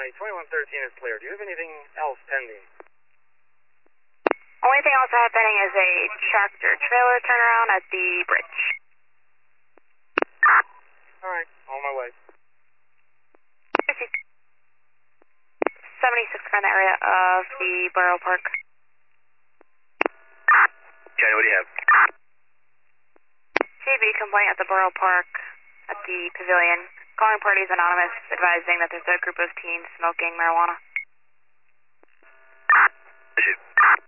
County, 2113 is clear. Do you have anything else pending? Only thing else I have pending is a tractor trailer turnaround at the bridge. Alright, on my way. 76 in the area of the Borough Park. Johnny, what do you have? CB complaint at the Borough Park at the pavilion. Calling parties anonymous, advising that there's a group of teens smoking marijuana. Issue.